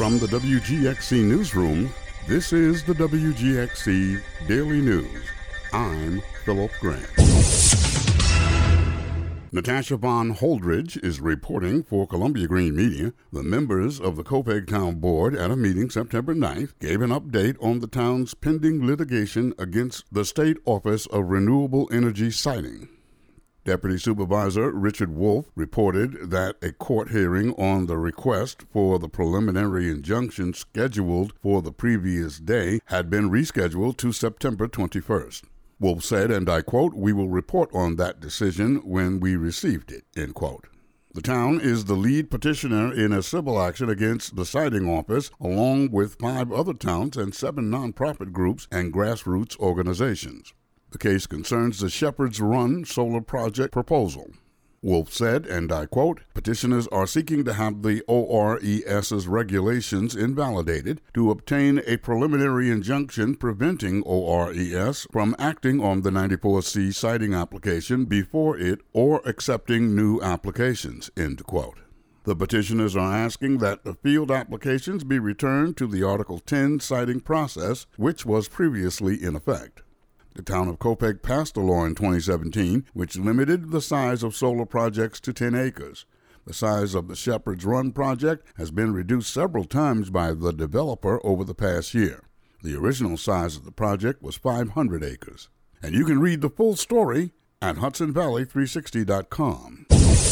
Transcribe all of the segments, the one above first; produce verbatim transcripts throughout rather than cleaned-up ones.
From the W G X C Newsroom, this is the W G X C Daily News. I'm Philip Grant. Natasha Von Holdridge is reporting for Columbia Green Media. The members of the Copiague Town Board at a meeting September ninth gave an update on the town's pending litigation against the State Office of Renewable Energy siting. Deputy Supervisor Richard Wolf reported that a court hearing on the request for the preliminary injunction scheduled for the previous day had been rescheduled to September twenty-first. Wolf said, and I quote, "We will report on that decision when we received it," end quote. The town is the lead petitioner in a civil action against the siting office, along with five other towns and seven nonprofit groups and grassroots organizations. The case concerns the Shepherd's Run solar project proposal. Wolf said, and I quote, "Petitioners are seeking to have the O R E S's regulations invalidated to obtain a preliminary injunction preventing O R E S from acting on the ninety-four C siting application before it or accepting new applications," end quote. The petitioners are asking that the field applications be returned to the Article ten siting process, which was previously in effect. The town of Copiague passed a law in twenty seventeen which limited the size of solar projects to ten acres. The size of the Shepherd's Run project has been reduced several times by the developer over the past year. The original size of the project was five hundred acres. And you can read the full story at Hudson Valley three sixty dot com.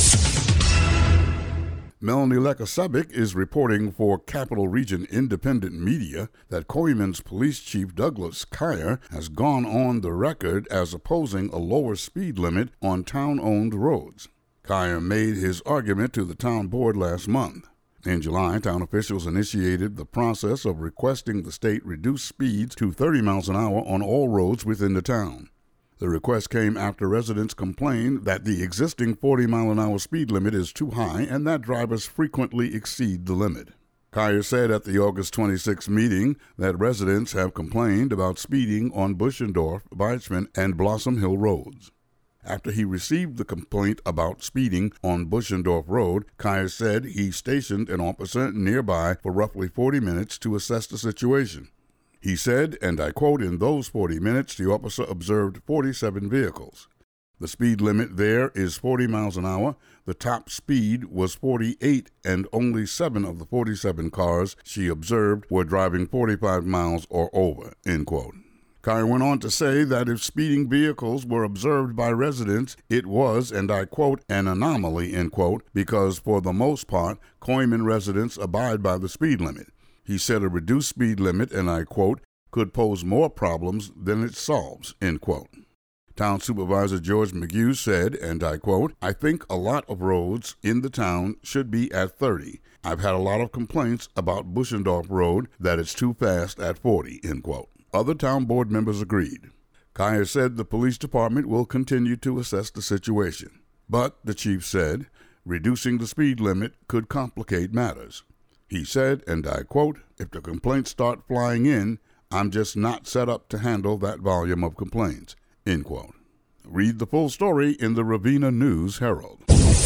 Melanie Lekasevich is reporting for Capital Region Independent Media that Coeymans Police Chief Douglas Kyer has gone on the record as opposing a lower speed limit on town-owned roads. Kyer made his argument to the town board last month. In July, town officials initiated the process of requesting the state reduce speeds to thirty miles an hour on all roads within the town. The request came after residents complained that the existing forty mile an hour speed limit is too high and that drivers frequently exceed the limit. Kyer said at the August twenty-sixth meeting that residents have complained about speeding on Buschendorf, Weichman, and Blossom Hill roads. After he received the complaint about speeding on Buschendorf Road, Kyer said he stationed an officer nearby for roughly forty minutes to assess the situation. He said, and I quote, "In those forty minutes, the officer observed forty-seven vehicles. The speed limit there is forty miles an hour. The top speed was forty-eight, and only seven of the forty-seven cars she observed were driving forty-five miles or over," end quote. Kyer went on to say that if speeding vehicles were observed by residents, it was, and I quote, "an anomaly," end quote, because for the most part, Coeymans residents abide by the speed limit. He said a reduced speed limit, and I quote, "could pose more problems than it solves," end quote. Town Supervisor George McGew said, and I quote, "I think a lot of roads in the town should be at thirty. I've had a lot of complaints about Buschendorf Road that it's too fast at forty, end quote. Other town board members agreed. Kyer said the police department will continue to assess the situation. But, the chief said, reducing the speed limit could complicate matters. He said, and I quote, "If the complaints start flying in, I'm just not set up to handle that volume of complaints," end quote. Read the full story in the Ravenna News Herald.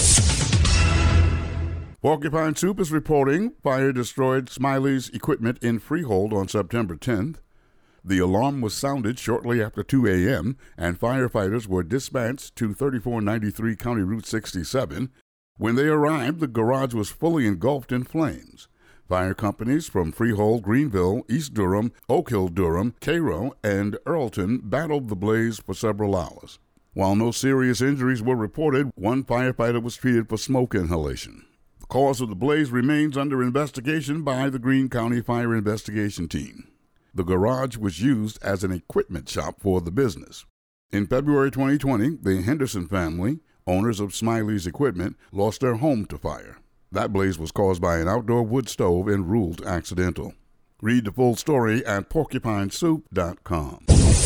Porcupine Soup is reporting fire destroyed Smiley's equipment in Freehold on September tenth. The alarm was sounded shortly after two a.m., and firefighters were dispatched to thirty-four ninety-three County Route sixty-seven. When they arrived, the garage was fully engulfed in flames. Fire companies from Freehold, Greenville, East Durham, Oak Hill, Durham, Cairo, and Earlton battled the blaze for several hours. While no serious injuries were reported, one firefighter was treated for smoke inhalation. The cause of the blaze remains under investigation by the Greene County Fire Investigation Team. The garage was used as an equipment shop for the business. In February twenty twenty, the Henderson family, owners of Smiley's Equipment, lost their home to fire. That blaze was caused by an outdoor wood stove and ruled accidental. Read the full story at porcupine soup dot com.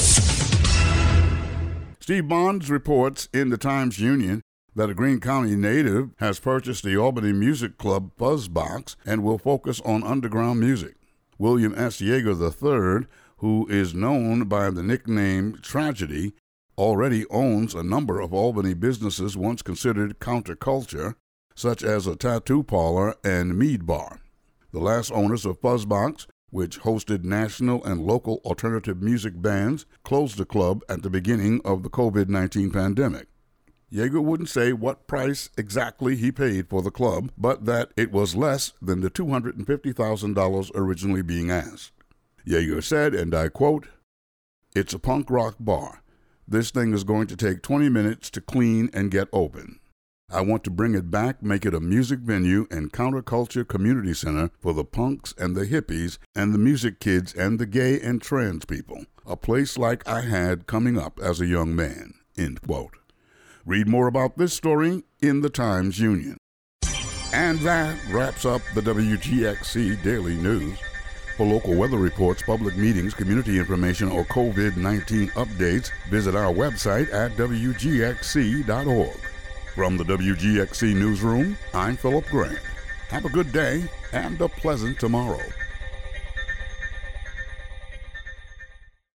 Steve Bonds reports in the Times-Union that a Greene County native has purchased the Albany Music Club Buzzbox and will focus on underground music. William S. Yeager the third, who is known by the nickname Tragedy, already owns a number of Albany businesses once considered counterculture, such as a tattoo parlor and mead bar. The last owners of Fuzzbox, which hosted national and local alternative music bands, closed the club at the beginning of the covid nineteen pandemic. Yeager wouldn't say what price exactly he paid for the club, but that it was less than the two hundred fifty thousand dollars originally being asked. Yeager said, and I quote, "It's a punk rock bar. This thing is going to take twenty minutes to clean and get open. I want to bring it back, make it a music venue and counterculture community center for the punks and the hippies and the music kids and the gay and trans people. A place like I had coming up as a young man." End quote. Read more about this story in the Times-Union. And that wraps up the W G X C Daily News. For local weather reports, public meetings, community information, or covid nineteen updates, visit our website at W G X C dot org. From the W G X C Newsroom, I'm Philip Grant. Have a good day and a pleasant tomorrow.